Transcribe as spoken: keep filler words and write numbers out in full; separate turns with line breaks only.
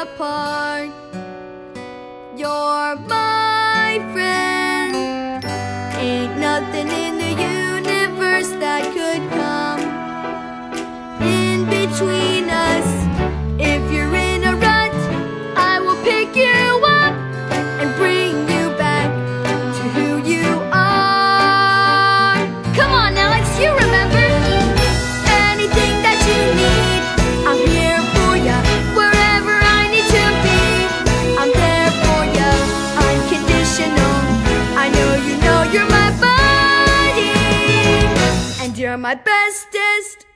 apart. You're my friend. Ain't nothing in the universe that could come in between us. If you're in a rut, I will pick you up and bring you back to who you are. Come on, Alex, you remember. Anything that you need, I'm here for ya. Wherever I need to be, I'm there for ya. Unconditional. I know you know you're my buddy, and you're my bestest.